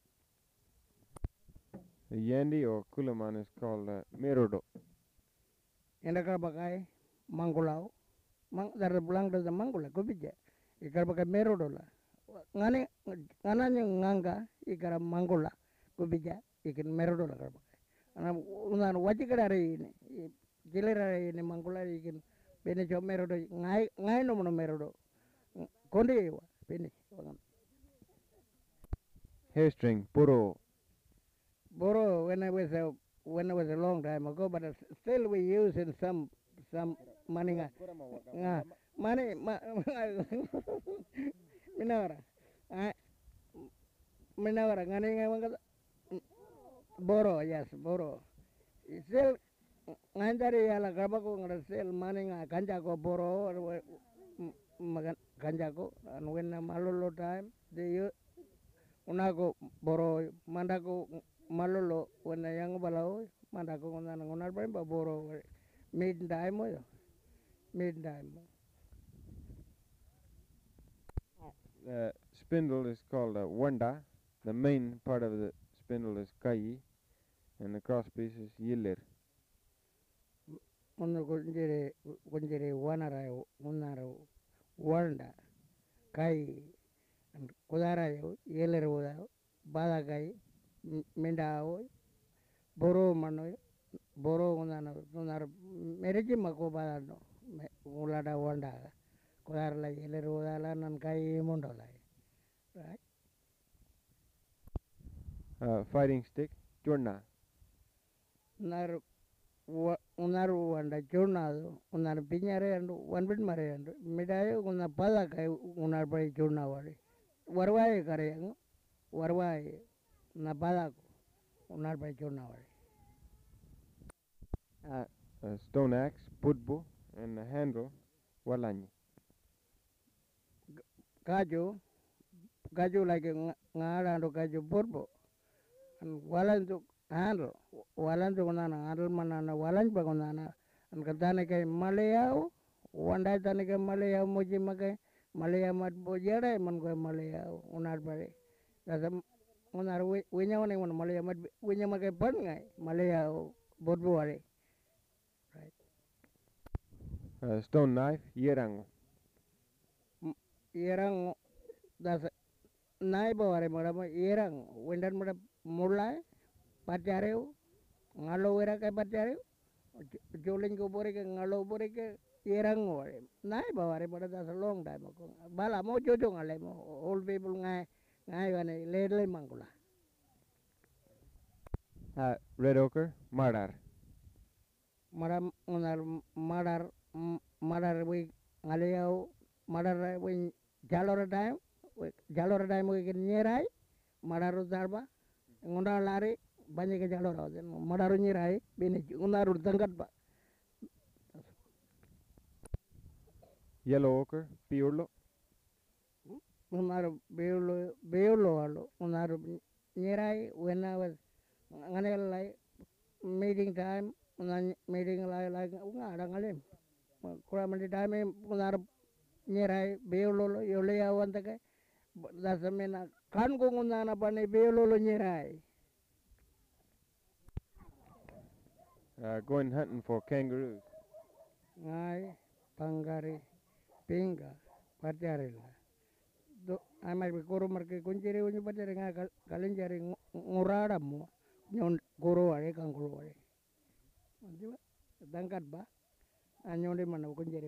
B: The yandi or kulaman is called uh, merodo.
C: Endakar bakai mangulao, mang dari pulang dari mangula, kau bija. Ikar bakai merodo lah. Ngane ngananya nganga ikar mangula, kau bija. Ikan merodo lah kar bakai. Ana unan wajib kadari ini, jilera ini mangula ikan bene jauh merodo. Ngai ngai nomono merodo. Kondi wa bene.
B: Hairstring, puro.
C: Boro when I was a when I was a long time ago, but still we use in some some money. Uh, money, minawara. Minawara. Ngani boro, yes, boro. Still, ngandari yala gabako ngara still money nga kanjako boro kanjako, and when I'm malolo time, they use unako boro mandako. Malolo when a young balao, Mandako on an Brimba Boro, mid dime, mid dime.
B: The spindle is called a wanda. The main part of the spindle is kai, and the cross piece is yiller.
C: On the Gunjere, Gunjere, Wanara, Unaro, Wanda, kai, and Kodara, yeller, Badagai. minda o boro mano boro ngana unar mereji mako balano ulada wanda kodar la yeleru dala nan kai mondola right.
B: Uh, fighting stick, churna.
C: Unar unar wanda churnado unar piñare and one bit mare and midayo una pada kai unar pai churna wari warwaye kare warwaye na pada unar pai churna wari.
B: Uh, a stone axe, putbu, and a handle, walani.
C: Kaju kaju like ngara ando kaju purbo and walan to handle walan to nana handle manana walan pa nana and katane kay malayao wanda tane kay malayao moji make malaya mat bojere man ko malayao unar bare dasa unar winya wane man malaya mat winya make pan ngai malayao purbo are right.
B: A stone knife, yerang.
C: Yerang dasa nai baware madama yerang wendan madam mulai pacareu ngalo wera kai pacareu joling ko bore ke ngalo bore ke yerang ware nai baware pada dasa long time ko bala mo jojo ngale mo old people ngai ngai wane ledle mangula.
B: Uh, red ochre, mardar.
C: Madam unar madar madar we ngaleau madar we jalor time jalur time we nyerai madaru darba ngunda lari banyak ke jalur aja madaru nyerai bini unaru tangkat ba.
B: Yellow ochre, piurlo.
C: Unaru beulu beulu alu unaru nyerai when I was ngane lai meeting time unan meeting lai lai ngada ngalim kurang mandi time unaru nyerai beulu yole awan take dasa mena kan ko nguna pane beulu nyerai.
B: Uh, going hunting for kangaroos.
C: Ngai pangari pinga pacarila do amai be koro marke kunjere unyu pacare ngai kalen jari ngurada mo nyon koro are kangkoro are anjiba dangkat ba anyonde mana kunjere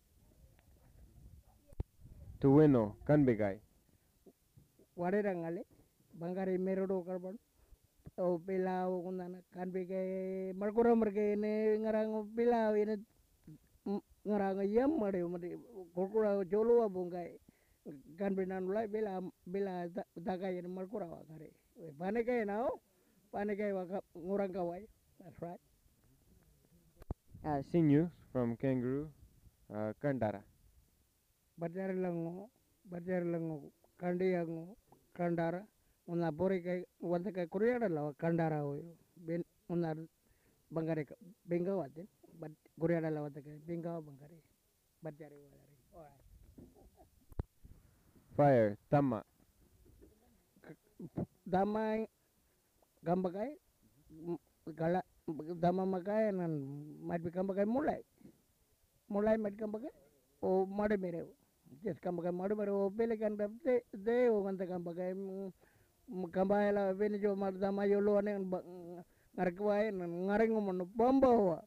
B: Tuweno, kanbegai.
C: ware rangale bangari merodo karbon o pilau kunana kan bege markoro marke ne ngarang pilau ini ngarang yam mare mare kokura jolo abungai kan binan ulai bila bila dagai ini markura wakare pane kai nao pane kai waka ngurang kawai that's right.
B: Uh, sinews from kangaroo, uh, kandara.
C: Bajar lango bajar lango kandi yang kandara una bori kai wanta kai kuriada lawa kandara hoyo ben una bangare benga watin but kuriada lawa kai benga bangare bajare wadare. Alright.
B: Fire, tama.
C: Dama gambakai gala dama makai nan mat gambakai mulai mulai mat gambakai o made mere just gambakai made mere o bele kan de de o kan gambakai gambai la bene jo mar dama yo lo ne ngarkwai ngarengo mon bomba.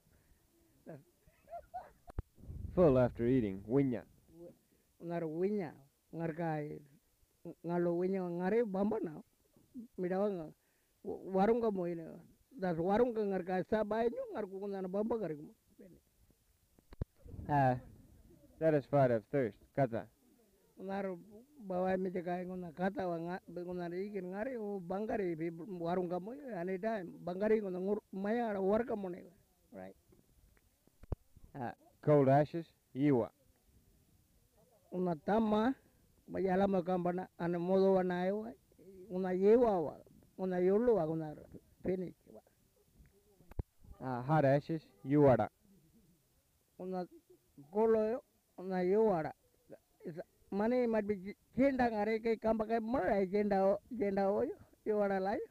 B: Full after eating, winya.
C: Ngar winya ngarkai ngalo winya ngare bamba na midawang warung ka mo ina das warung ka ngarkai sabay nyo ngar ko na bamba kare mo.
B: Uh, satisfied of thirst, kata.
C: Ngar bawai mi jakai ngona kata wa ngona ikin ngare o bangari warung ka mo anytime bangari ngona ngur maya war ka mo ne right.
B: Uh, cold ashes, iwa.
C: Una tama bayala makambana ana modo wanayo una yewa wa una yolo wa una finish.
B: Uh, hot ashes, yuara.
C: Una kolo una yuara mane mat bi jenda ngare kai kamba kai mara jenda jenda o yuara lai.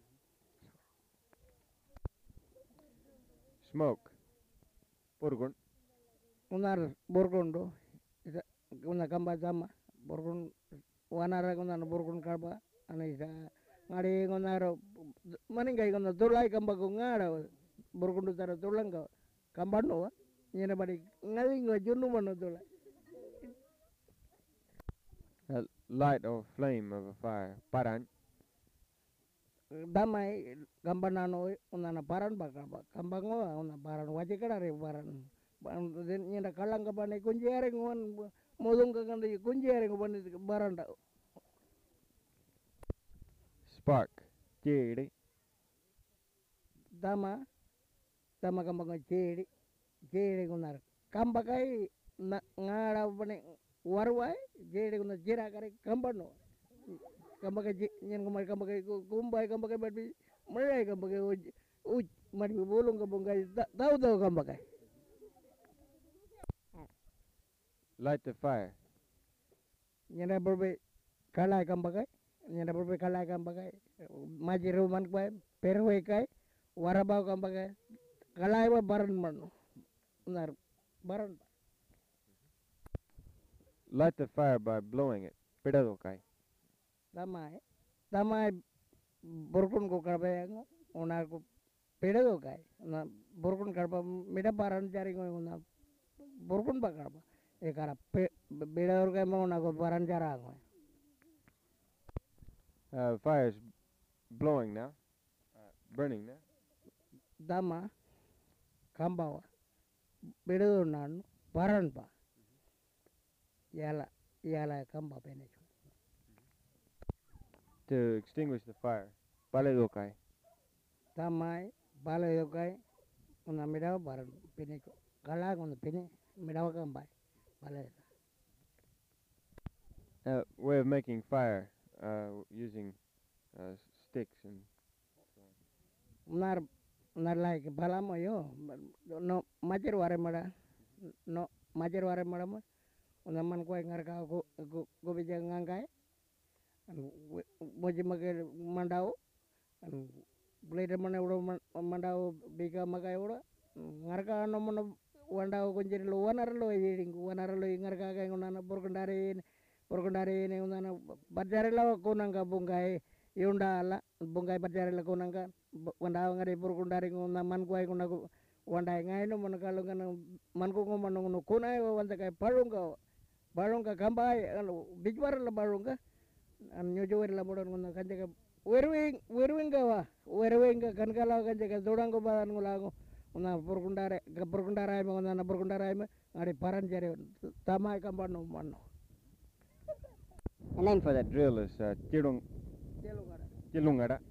B: Smoke, purgun.
C: Unar borgondo una kamba sama borgon wanara una borgon karba ana isa ngare ngonaro maningai kono tulai kamba ko ngara burkundu tara tulang ka kambano wa nyena bari ngali ngo junu mano tulai.
B: A light or flame of a fire. Paran.
C: Damai kambanano unana paran bakaba kambango una paran waje kadare paran nyena kalang ka bane kunjere ngon modong ka kandi kunjere ngobane baranda.
B: Spark. Chiri.
C: Dama dama kambango chiri chiri kunar kambakai ngara bane warwai chiri kunar jira kare kambano kambakai nyen kumar kambakai kumbai kambakai berbi mulai kambakai uj uj mari bolong kambakai tahu tahu kambakai.
B: Light the fire.
C: Nyena berbe kalai kambakai nyena berbe kalai kambakai maji roman kai perwe kai warabau kambakai kalai wa baran mano unar baran.
B: Light the fire by blowing it. Pedado kai.
C: Damai damai burkun ko karbayang unar ko pedado kai na burkun karba mida baran jari ko una burkun ba karba e kara pedado kai mo na ko baran jara ko.
B: Uh, fire is blowing now. Uh, burning now.
C: Dama kambawa pedado nan baran pa yala yala kamba penecho.
B: To extinguish the fire. Paledo kai.
C: Tamai bala kai una mira baran penecho kala con pene mira kambai bala.
B: Uh, way of making fire uh, using uh, sticks and
C: Unar unar like bala mo yo no majer ware mada no majer ware mada mo una man ko ngar ka go go go bija ngangai moji mage mandao blade mana udo mandao biga magai udo ngar ka no mono wandao konjeri lo wanar lo yeding wanar lo ngar ka ka ngona borkondare borkondare ne una bajare la ko nanga bungai yunda ala bungai bajare la ko nanga wandao ngare borkondare ngona man ko ay ngona wandai ngai no mono kalo ngana man ko ngono ngono kunai wanda kai parunga parunga kambai bijwar la parunga an nyojo wer la modon ngono kanje ka werwing werwing gawa werwing kan kala kanje ka dodang ko badan ngulago una borkundare ka borkundare ay ngona na borkundare ay ngari paran jare tamai kambano manno.
B: The name for that drill is uh, chilung chilungara.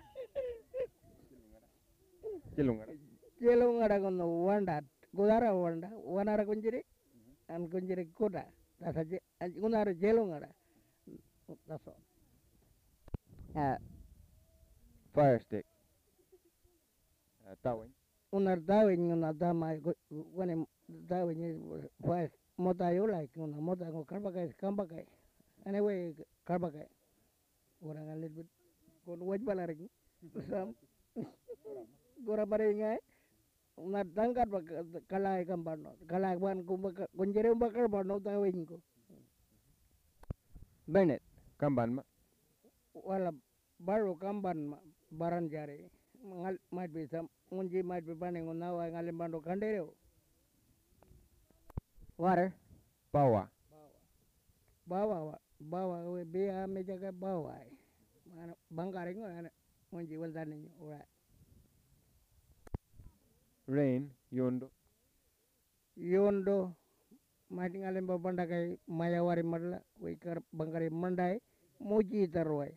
B: Chilungara.
C: Chilungara ngono wanda godara wanda wanara kunjiri an kunjiri koda tasa ngunara chilungara. That's all.
B: Uh, fire stick. Uh, tawing.
C: Unar tawing una dama when tawing fire mota yo like una mota ko karbakai kambakai. Anyway karbakai. Orang a little bit kon waj balaring. Sam. Gora baringai. Una tangkat kalai kambano. Kalai ban kunjere bakar bano tawing ko.
B: Burn it. Kamban ma.
C: Wala baru kamban baran jari ngal might be some unji might be burning on now ngalim bando kandero.
B: Water. Bawa.
C: Bawa bawa we biya me jaga bawa mana bangkari ngana unji waldani ora.
B: Rain. Yondo.
C: Yondo might ngalim babanda kai mayawari madla we kar bangkari mandai muji tarwai.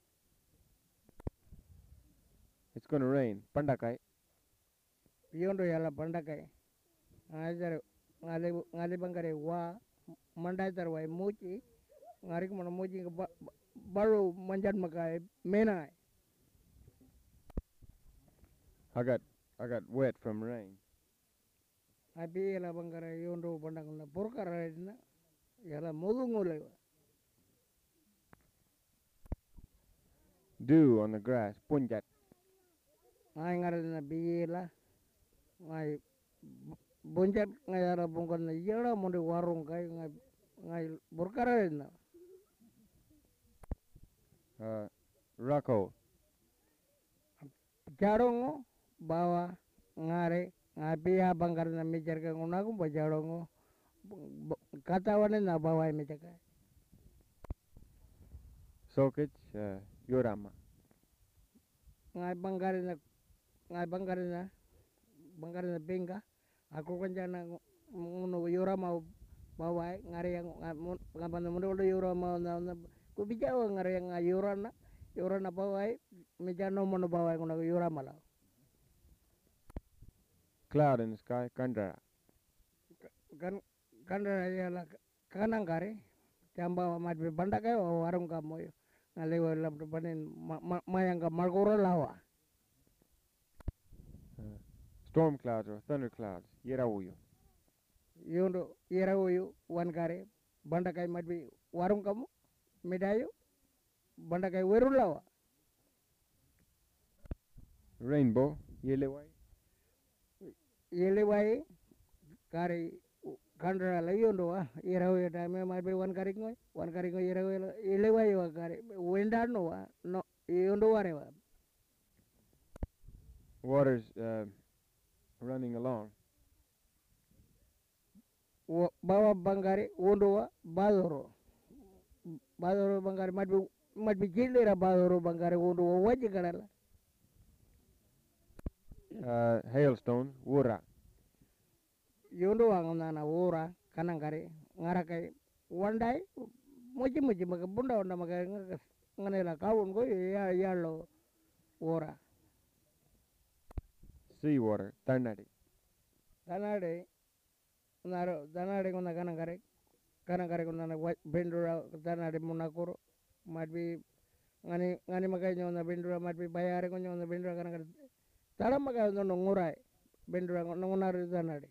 B: It's going to rain. Pandakai.
C: Yondo yala pandakai. Ngajar ngali ngali bangkari wa mandai tarwai muji ngari ko muji baru manjan makai menai.
B: I got I got wet from rain.
C: Abi yala bangkari yondo pandang na porkara na yala modungole.
B: Dew on the grass. Punjat.
C: Ngai ngara na biyela ngai bonjat ngai ara bongkon na yela monde warung kai ngai ngai borkara na
B: Uh, Rocco.
C: Chadongo bawa ngare ngapi ya bangkar na mijar ka ngunaku ba chadongo kata wane na bawa mijar
B: Sokich, uh, Yorama.
C: ngai bangkar na ngai bangkar na bangkar na pinga aku kan jana ngono yorama bawa ngare yang ngapan mundo udah yorama na na ku bijawa ngare yang yorana yorana bawa mijar no mono bawa ngono yorama la
B: Cloud in the sky, Kandara.
C: kan kandara ya la kanang kare chamba mat be banda kai warung ka moyo ngale wala panen mayang ka margora lawa
B: Uh, storm clouds or thunder clouds, Yerauyo.
C: yondo yera oyo wan kare banda kai mat be warung kamu medayo banda kai weru lawa
B: Rainbow, Yelewai.
C: yele wai kare kandara la yondo wa yera oyo ta me mat be wan kare ngoy wan kare ngoy yera oyo yele wai wa kare wenda no wa no yondo ware wa
B: Waters uh, running along.
C: wo bawa bangare wondo wa badoro badoro bangare mat be mat be jillera badoro bangare wondo wa waji galala
B: Uh, hailstones, Wura.
C: yondo wa nana wora kanang kare ngara kai wandai moji moji maka bunda onda maka nganela kawun go ya ya lo wora
B: Seawater, Tarnadi.
C: danade naro danade ngona kanang kare kanang kare ngona bendura danade munakoro matbi ngani ngani maka nyona bendura matbi bayare ko nyona bendura kanang kare tara maka no ngurai bendura ngona danade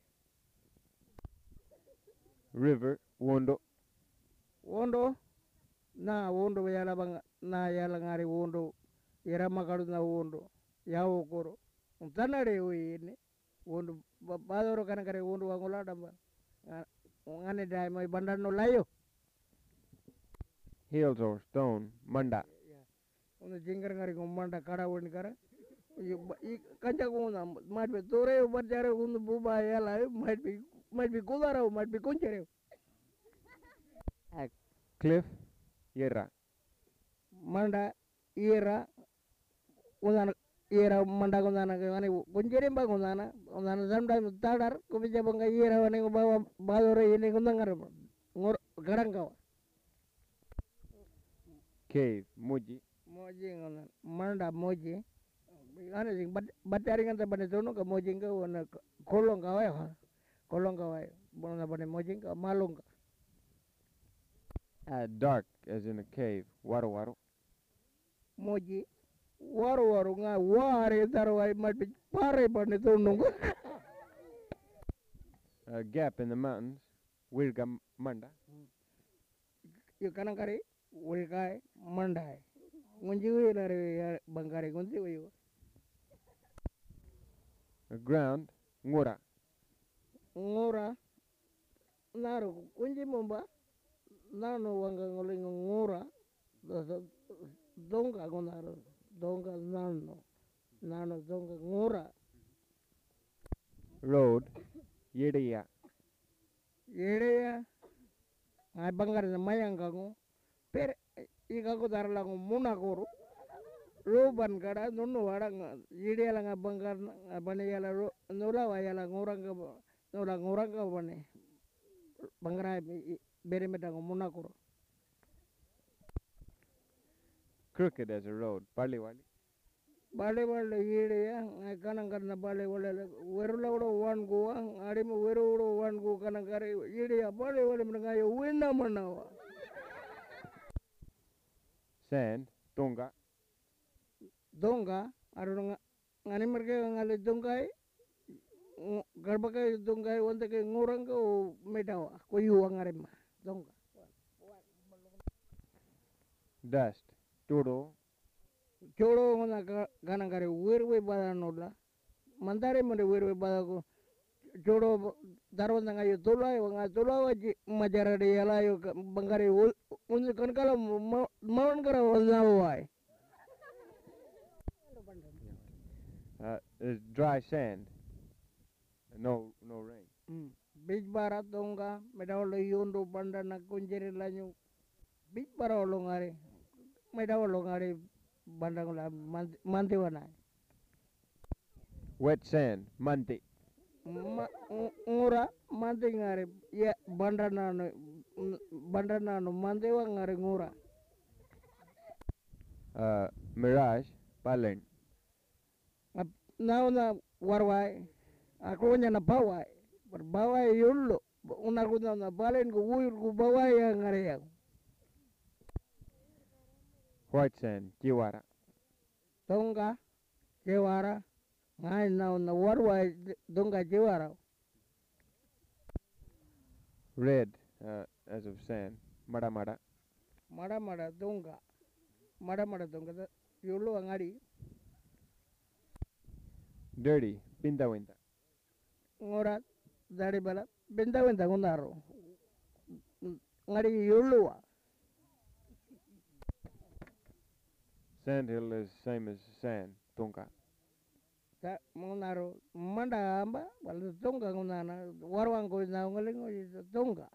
B: River, Wondo.
C: wondo na wondo yala bang na yala ngari wondo yara makaru na wondo yawo koro tanare ini wondo badoro kana kare wondo wangola damba ngane dai mai bandar no layo
B: Hills or stone, Manda.
C: ono jingar ngari ngomanda kara woni kara i kanja ko na mat be tore barjare wondo buba yala mat be mat be kudara mat be koncere
B: Cliff, Yerra.
C: manda ira unana ira manda kunana ngani kunjere mba kunana unana samda tadar ko bija banga ira wane ko bawa badore ini kunangar ngor garanga
B: Cave, Muji.
C: moji ngona manda moji ane sing batari nganta bane tono ka moji ka wana kolong ka wa kolong ka wa bona bane moji ka malung ka
B: Uh, dark, as in a cave, Waru Waru.
C: moji waru waru nga ware tarwai mat pare bane tono
B: A gap in the mountains, Wirga Manda.
C: yo kanang kare ulkai mandai ngunji wi lare bangkare ngunji wi
B: A ground, Ngura.
C: ngora naro kunji momba nano wanga ngoling ngora donga ngonaro donga nano nano donga ngora
B: Road, Yedeya.
C: yere ya ngai bangkare na mayang kango per ika ko darla ngo muna koro roban kada nono wara yere la nga bangkar bane yala ro nola wa yala ngorang ka nola ngorang ka bane bangkara bere meta ngo muna koro
B: Crooked as a road, Parli Wali.
C: bale bale yere ya ngai kanang karna bale wala weru la uro wan go ari mo weru uro wan go kanang kare yere ya bale wala menga yo wena manawa
B: Sand, Tonga.
C: donga arunga ngani merke ngale dongai garbaka dongai wonte ke ngorang ko medawa ko yuang arema donga
B: Dust, Todo.
C: choro ngona kanang kare werwe badanola mandare mande werwe badako choro darwan nga yo tola yo nga tola waji majara de yala yo bangare un kan kala mawan kara wala wai
B: Uh, it's dry sand. No, no rain.
C: Hmm. Beach bara tonga medawlo yundu banda na kunjiri lanyu. Beach bara olongari medawlo ngari banda ngula manti wana.
B: Wet sand, manti.
C: Ma, ngura manti ngari ya banda nano banda nano manti wa ngari ngura.
B: Uh, mirage, palen.
C: Now na warwai aku nya na bawai berbawai yullo una kuna na balen ku uyur ku bawai yang ngari yang
B: White sand, kiwara.
C: tonga jewara ngai na na warwai tonga jewara
B: Red, uh, as of sand, mada mada.
C: mada mada tonga mada mada tonga yullo ngari
B: Dirty, pinta winta.
C: ngora dari bala benda benda ngundaro ngari yullo wa
B: Sand hill is same as sand, tunka.
C: ta ngundaro manda amba bala tonga ngundana warwang ko na ngalingo tonga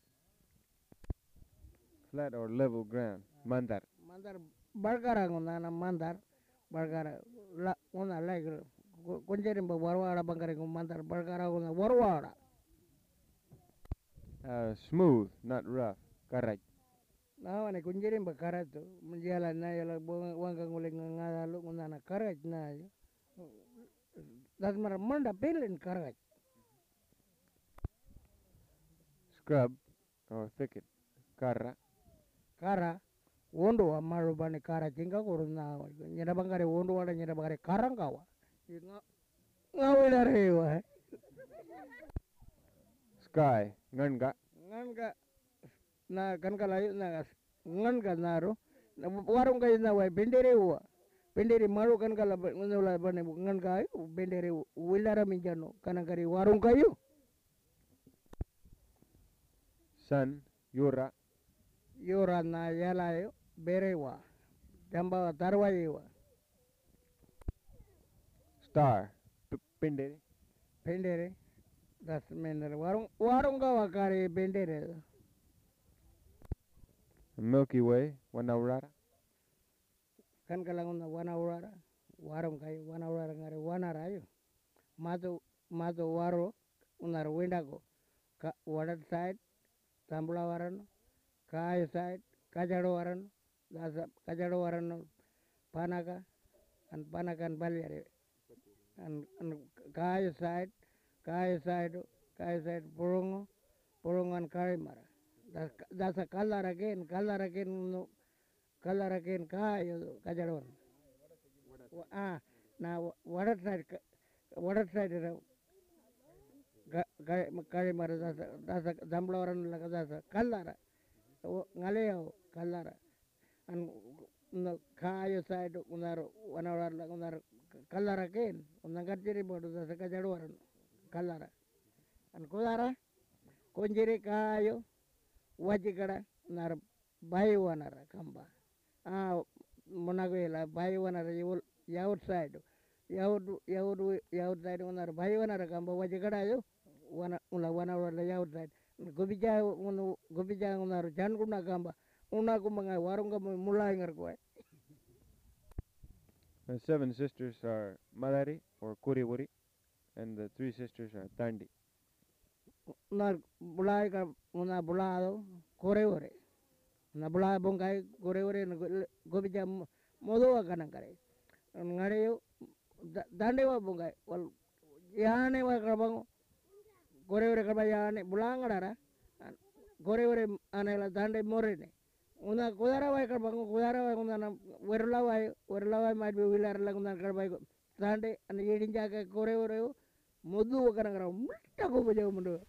B: Flat or level ground, mandar.
C: mandar barkara ngundana mandar barkara la nguna like kunjeri mba warwara bangare ngumandar barkara nguna warwara
B: Uh, smooth, not rough, karaj.
C: na wane kunjeri mba karatu menjala na yala wanga ngule ngadalu nguna karaj na yo das mara manda pelin karaj
B: Scrub or thicket, karra.
C: kara wondo wa maru bani kara jinga kuruna nyera bangare wondo wala nyera bangare karangawa ngawila rewa
B: Sky, nganga.
C: nganga na kan kalayu na nganga naro na warung kayu na wai bendere wa bendere maru kan kala ngola bane nganga bendere wilara minjano kana kari warung kayu
B: Sun, yura.
C: yora na yala yo berewa jamba tarwayewa
B: Star, p- pindere.
C: bendere das menere warung warung kawa kari bendere
B: Milky Way, wanaurara.
C: kan kalangun na wana urara warung kayu wana urara ngare wana rayu matu matu waro unar windago ka wadat side tambula warano kai side kajado warano dasa kajado warano panaka an panakan balyare an an kai side kai side kai side purungo purungan karimara das dasa kalar again kalar again no kalar again kayo kajado warano ah na wadat side wadat side kari mara dasa dasa tambula warano laga dasa kalara ngaleo kalara an no kayo side unar wanarar unar kalara ken unar garjeri bodo dasa kajado warano kalara an kodara konjeri kayo wajikara nar bayi wanara kamba ah monagela bayi wanara yaut side yaut yaut yaut side unar bayi wanara kamba wajikara yo wana ula wana wala yaut side gobija unu gobija unar jan kuna kamba una kumanga warung kamba mulai ngar koy
B: The seven sisters are Madari or Kuriwuri, and the three sisters are Tandi.
C: unar bulai ka una bulado kore ore na bulai bongkai kore ore gobija modo kanang kare ngare yo dande wa bongkai wal yane wa kabang kore ore kaba yane bulang ngara kore ore anela dande more ne una kodara wa kabang kodara wa una werla wa werla wa might be wilar la una kabay dande an yedin jaga kore ore modu kanang kara mutta ko bojo mundo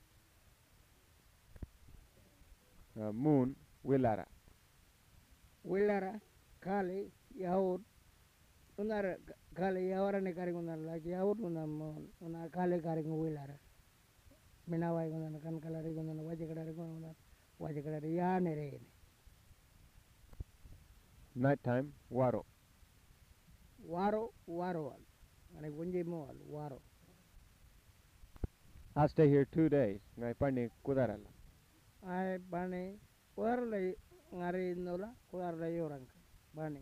B: Uh, moon, Wilara.
C: wilara kali yaud unar kali yawara ne kari unar lagi yaud unar unar kali kari wilara minawai unar kan kalari unar wajah kadari unar wajah kadari ya nere
B: Nighttime, Waro.
C: waro waro ane kunji mo al waro.
B: I'll stay here two days. Ngai pani kudarala.
C: Ai bani warle ngari nola kuarla yorang bani.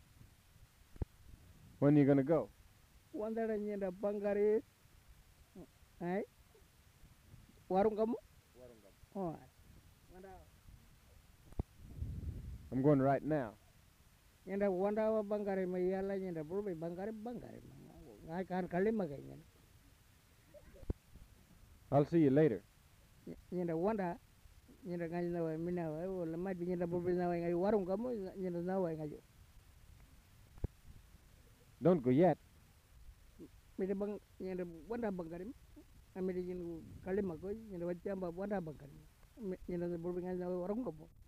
B: When are you gonna go?
C: Wandara nyenda bangari. Ai warung kamu?
B: Warung kamu.
C: Oh. Wanda
B: I'm going right now.
C: nyenda wanda wa bangari mayala nyenda burbe bangari bangari. Ngai kan kalima kay nyenda.
B: I'll see you later.
C: Nyenda wanda nyenda ngai na wa mina wa wala mai nyenda burbe na wa ngai warung kamu nyenda na wa ngai.
B: Don't go yet.
C: Mide bang nyenda wanda bangari. Amide nyenda kalima ko nyenda wachamba wanda bangari. Nyenda burbe ngai na wa warung kamu.